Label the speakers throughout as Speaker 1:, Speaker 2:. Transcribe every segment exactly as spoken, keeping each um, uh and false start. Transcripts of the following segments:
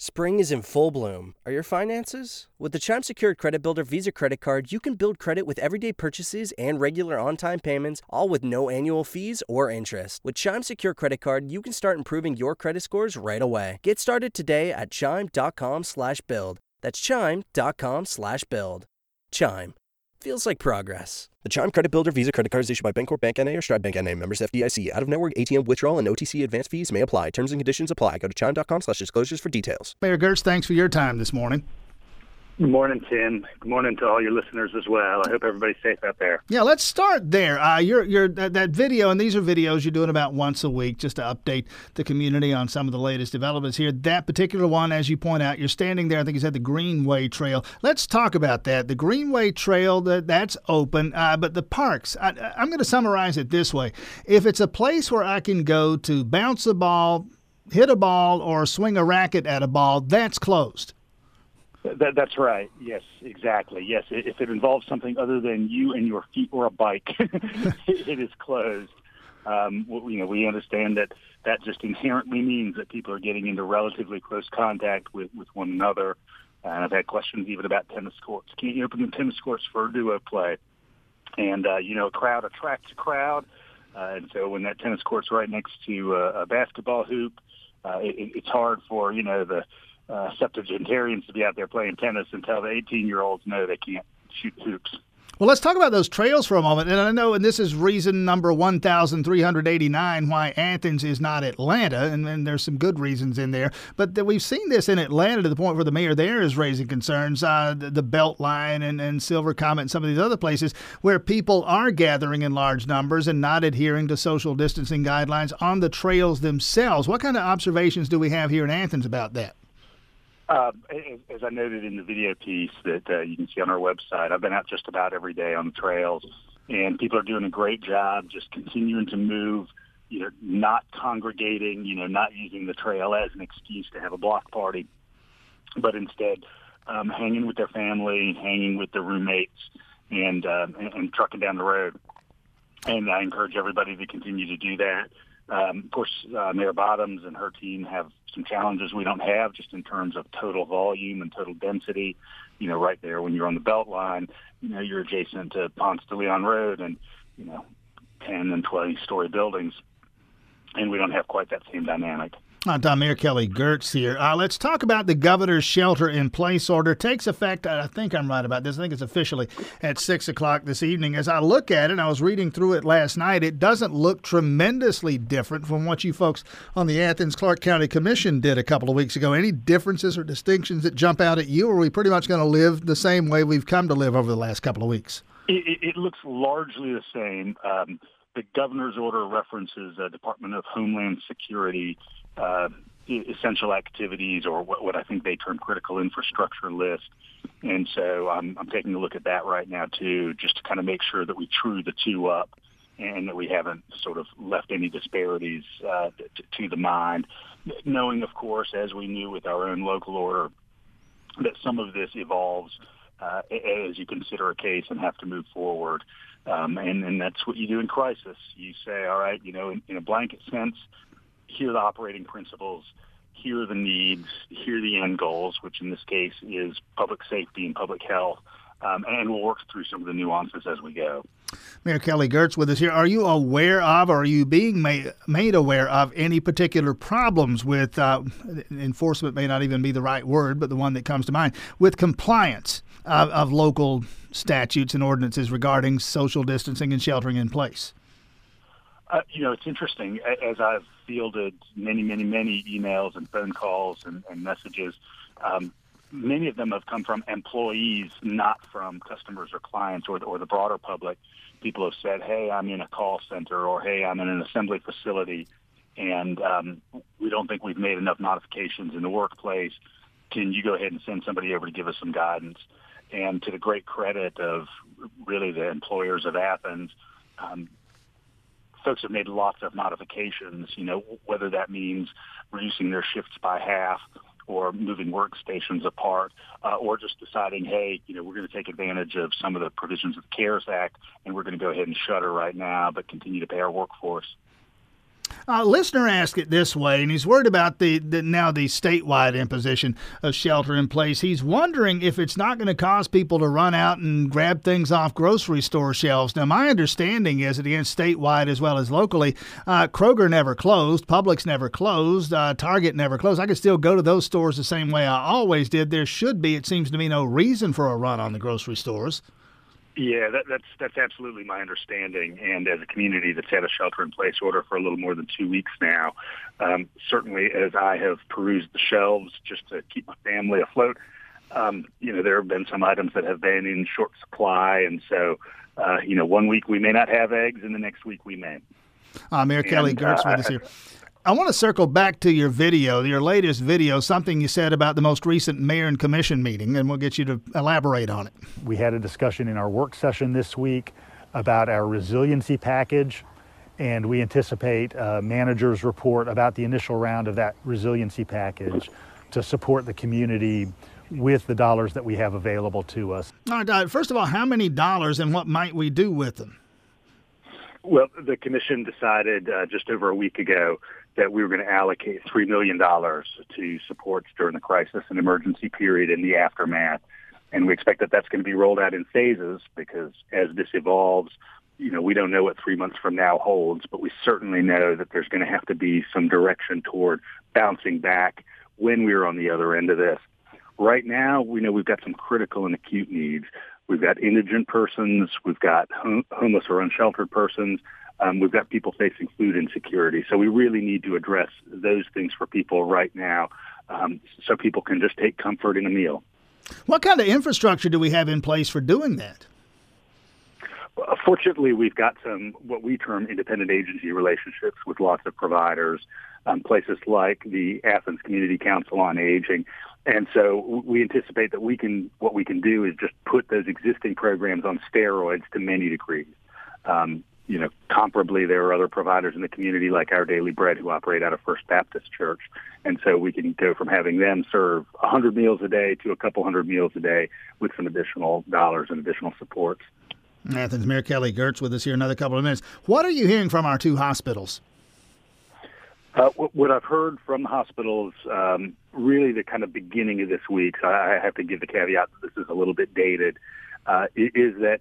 Speaker 1: Spring is in full bloom. Are your finances? With the Chime Secured Credit Builder Visa Credit Card, you can build credit with everyday purchases and regular on-time payments, all with no annual fees or interest. With Chime Secured Credit Card, you can start improving your credit scores right away. Get started today at chime.com slash build. That's chime.com slash build. Chime. Feels like progress. The Chime Credit Builder Visa Credit Card is issued by Bancorp Bank N A or Stride Bank N A, members F D I C. Out-of-network A T M withdrawal and O T C advance fees may apply. Terms and conditions apply. Go to chime.com slash disclosures for details.
Speaker 2: Mayor Gertz, thanks for your time this morning.
Speaker 3: Good morning, Tim. Good morning to all your listeners as well. I hope everybody's safe out there.
Speaker 2: Yeah, let's start there. Uh, your your that, that video, and these are videos you're doing about once a week just to update the community on some of the latest developments here. That particular one, as you point out, you're standing there, I think you said the Greenway Trail. Let's talk about that. The Greenway Trail, that that's open, uh, but the parks, I, I'm going to summarize it this way. If it's a place where I can go to bounce a ball, hit a ball, or swing a racket at a ball, that's closed.
Speaker 3: That, that's right. Yes, exactly. Yes, if it involves something other than you and your feet or a bike, it is closed. Um, you know, we understand that that just inherently means that people are getting into relatively close contact with, with one another. And I've had questions even about tennis courts. Can't you open the tennis courts for duo play? And, uh, you know, a crowd attracts a crowd. Uh, and so when that tennis court's right next to a, a basketball hoop, uh, it, it's hard for, you know, the Uh, septuagenarians to be out there playing tennis and tell the eighteen-year-olds no, they can't shoot hoops.
Speaker 2: Well, let's talk about those trails for a moment. And I know, and this is reason number one thousand three hundred eighty-nine why Athens is not Atlanta, and, and there's some good reasons in there. But that we've seen this in Atlanta to the point where the mayor there is raising concerns, uh, the, the Beltline and, and Silver Comet and some of these other places where people are gathering in large numbers and not adhering to social distancing guidelines on the trails themselves. What kind of observations do we have here in Athens about that?
Speaker 3: Uh, as I noted in the video piece that uh, you can see on our website, I've been out just about every day on the trails, and people are doing a great job just continuing to move, you know, not congregating, you know, not using the trail as an excuse to have a block party, but instead um, hanging with their family, hanging with their roommates, and, uh, and, and trucking down the road. And I encourage everybody to continue to do that. Um, of course, uh, Mayor Bottoms and her team have some challenges we don't have just in terms of total volume and total density. You know, right there when you're on the Beltline, you know, you're adjacent to Ponce de Leon Road and, you know, ten and twenty-story buildings, and we don't have quite that same dynamic.
Speaker 2: Uh, Tom, Mayor Kelly Gertz here. Uh, let's talk about the governor's shelter-in-place order. Takes effect, I think I'm right about this, I think it's officially at six o'clock this evening. As I look at it, I was reading through it last night, it doesn't look tremendously different from what you folks on the Athens-Clarke County Commission did a couple of weeks ago. Any differences or distinctions that jump out at you, or are we pretty much going to live the same way we've come to live over the last couple of weeks?
Speaker 3: It, it, it looks largely the same. Um, the governor's order references uh, Department of Homeland Security Uh, essential activities, or what, what I think they term critical infrastructure list. And so I'm, I'm taking a look at that right now, too, just to kind of make sure that we true the two up and that we haven't sort of left any disparities uh, to, to the mind, knowing, of course, as we knew with our own local order, that some of this evolves uh, as you consider a case and have to move forward. Um, and, and that's what you do in crisis. You say, all right, you know, in, in a blanket sense, here are the operating principles, here are the needs, here are the end goals, which in this case is public safety and public health, um, and we'll work through some of the nuances as we go.
Speaker 2: Mayor Kelly Gertz with us here. Are you aware of, or are you being made, made aware of any particular problems with, uh, enforcement may not even be the right word, but the one that comes to mind, with compliance of, of local statutes and ordinances regarding social distancing and sheltering in place?
Speaker 3: Uh, you know, it's interesting. As I've fielded many, many, many emails and phone calls and, and messages, um, many of them have come from employees, not from customers or clients or, or the broader public. People have said, hey, I'm in a call center, or hey, I'm in an assembly facility, and um, we don't think we've made enough modifications in the workplace. Can you go ahead and send somebody over to give us some guidance? And to the great credit of really the employers of Athens, um, folks have made lots of modifications, you know, whether that means reducing their shifts by half or moving workstations apart, uh, or just deciding, hey, you know, we're going to take advantage of some of the provisions of the CARES Act, and we're going to go ahead and shutter right now, but continue to pay our workforce.
Speaker 2: A listener asked it this way, and he's worried about the, the now the statewide imposition of shelter in place. He's wondering if it's not going to cause people to run out and grab things off grocery store shelves. Now, my understanding is that, again, statewide as well as locally, uh, Kroger never closed, Publix never closed, uh, Target never closed. I could still go to those stores the same way I always did. There should be, it seems to me, no reason for a run on the grocery stores.
Speaker 3: Yeah, that, that's that's absolutely my understanding. And as a community that's had a shelter-in-place order for a little more than two weeks now, um, certainly as I have perused the shelves just to keep my family afloat, um, you know, there have been some items that have been in short supply. And so, uh, you know, one week we may not have eggs, and the next week we may.
Speaker 2: Uh, Mayor
Speaker 3: and,
Speaker 2: Kelly Girtz
Speaker 3: uh,
Speaker 2: with us here. I want to circle back to your video, your latest video, something you said about the most recent mayor and commission meeting, and we'll get you to elaborate on it.
Speaker 4: We had a discussion in our work session this week about our resiliency package, and we anticipate a manager's report about the initial round of that resiliency package to support the community with the dollars that we have available to us.
Speaker 2: All right, uh, first of all, how many dollars and what might we do with them?
Speaker 3: Well, the commission decided uh, just over a week ago that we were going to allocate three million dollars to supports during the crisis and emergency period in the aftermath. And we expect that that's going to be rolled out in phases because as this evolves, you know, we don't know what three months from now holds, but we certainly know that there's going to have to be some direction toward bouncing back when we're on the other end of this. Right now, we know we've got some critical and acute needs. We've got indigent persons, we've got hom- homeless or unsheltered persons, um, we've got people facing food insecurity. So we really need to address those things for people right now um, so people can just take comfort in a meal.
Speaker 2: What kind of infrastructure do we have in place for doing that?
Speaker 3: Well, fortunately, we've got some what we term independent agency relationships with lots of providers, um, places like the Athens Community Council on Aging. And so we anticipate that we can, what we can do is just put those existing programs on steroids to many degrees. Um, you know, comparably, there are other providers in the community like Our Daily Bread who operate out of First Baptist Church. And so we can go from having them serve one hundred meals a day to a couple hundred meals a day with some additional dollars and additional supports.
Speaker 2: Athens Mayor Kelly Girtz with us here another couple of minutes. What are you hearing from our two hospitals?
Speaker 3: Uh, what I've heard from the hospitals, um, really the kind of beginning of this week, so I have to give the caveat that this is a little bit dated, uh, is that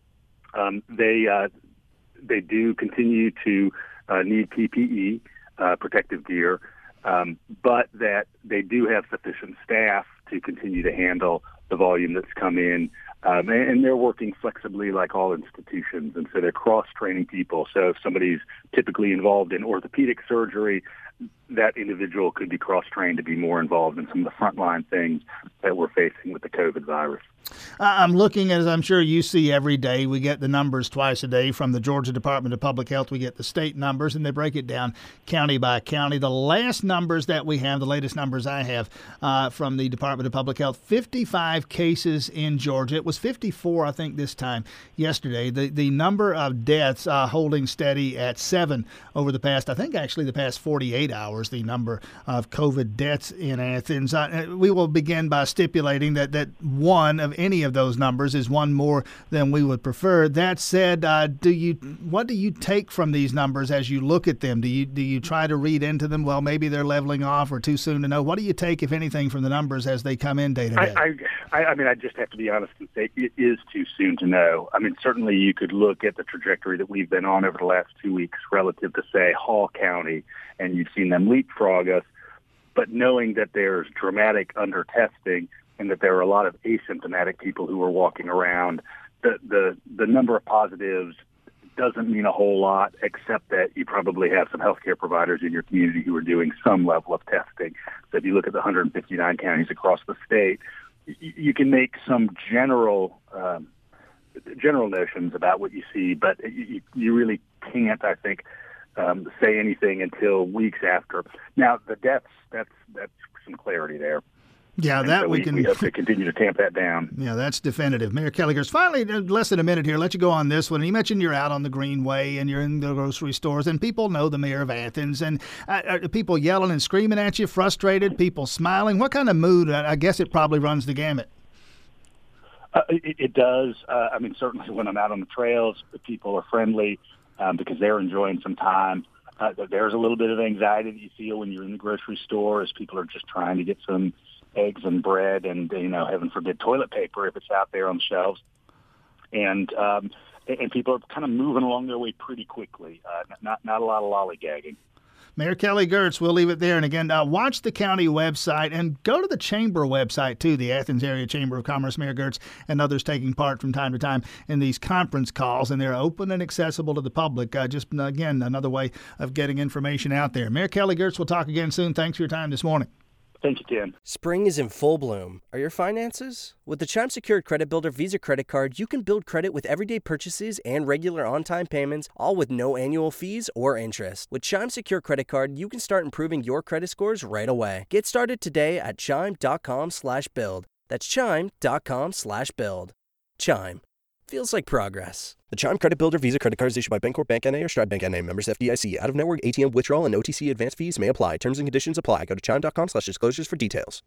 Speaker 3: um, they uh, they do continue to uh, need P P E, uh, protective gear, um, but that they do have sufficient staff to continue to handle the volume that's come in. Um, and, and they're working flexibly like all institutions. And so they're cross-training people. So if somebody's typically involved in orthopedic surgery, that individual could be cross-trained to be more involved in some of the frontline things that we're facing with the COVID virus.
Speaker 2: I'm looking, as I'm sure you see every day, we get the numbers twice a day from the Georgia Department of Public Health. We get the state numbers, and they break it down county by county. The last numbers that we have, the latest numbers I have uh, from the Department of Public Health, fifty-five cases in Georgia. It was fifty-four, I think, this time yesterday. The the number of deaths uh, holding steady at seven over the past, I think, actually the past forty-eight hours, the number of COVID deaths in Athens. Uh, we will begin by stipulating that, that one of any of those numbers is one more than we would prefer. That said, uh, do you what do you take from these numbers as you look at them? Do you do you try to read into them? Well, maybe they're leveling off or too soon to know. What do you take, if anything, from the numbers as they come in day to day?
Speaker 3: I, I, I mean, I just have to be honest and say it is too soon to know. I mean, certainly you could look at the trajectory that we've been on over the last two weeks relative to, say, Hall County, and you've seen them leapfrog us. But knowing that there's dramatic under-testing and that there are a lot of asymptomatic people who are walking around, the, the, the number of positives doesn't mean a whole lot, except that you probably have some healthcare providers in your community who are doing some level of testing. So if you look at the one hundred fifty-nine counties across the state, you, you can make some general um, general notions about what you see, but you, you really can't, I think, um, say anything until weeks after. Now, the deaths, that's that's some clarity there.
Speaker 2: Yeah,
Speaker 3: and
Speaker 2: that
Speaker 3: so
Speaker 2: we,
Speaker 3: we
Speaker 2: can.
Speaker 3: We have to continue to tamp that down.
Speaker 2: Yeah, that's definitive. Mayor Kelly Girtz, finally, less than a minute here. Let you go on this one. You mentioned you're out on the Greenway and you're in the grocery stores, and people know the mayor of Athens. And uh, are people yelling and screaming at you, frustrated, people smiling? What kind of mood? I guess it probably runs the gamut.
Speaker 3: Uh, it, it does. Uh, I mean, certainly when I'm out on the trails, people are friendly um, because they're enjoying some time. Uh, there's a little bit of anxiety that you feel when you're in the grocery store as people are just trying to get some eggs and bread and, you know, heaven forbid, toilet paper if it's out there on the shelves. And um, and people are kind of moving along their way pretty quickly. Uh, not not a lot of lollygagging.
Speaker 2: Mayor Kelly Girtz, we'll leave it there. And again, uh, watch the county website and go to the chamber website, too, the Athens Area Chamber of Commerce. Mayor Girtz and others taking part from time to time in these conference calls, and they're open and accessible to the public. Uh, just, again, another way of getting information out there. Mayor Kelly Girtz, we'll talk again soon. Thanks for your time this morning.
Speaker 3: Thank you, Tim.
Speaker 1: Spring is in full bloom. Are your finances? With the Chime Secured Credit Builder Visa Credit Card, you can build credit with everyday purchases and regular on-time payments, all with no annual fees or interest. With Chime Secured Credit Card, you can start improving your credit scores right away. Get started today at chime.com slash build. That's chime.com slash build. Chime. Feels like progress. The Chime Credit Builder Visa Credit Card is issued by Bancorp Bank N A or Stride Bank N A, members F D I C. Out-of-network A T M withdrawal and O T C advance fees may apply. Terms and conditions apply. Go to chime.com slash disclosures for details.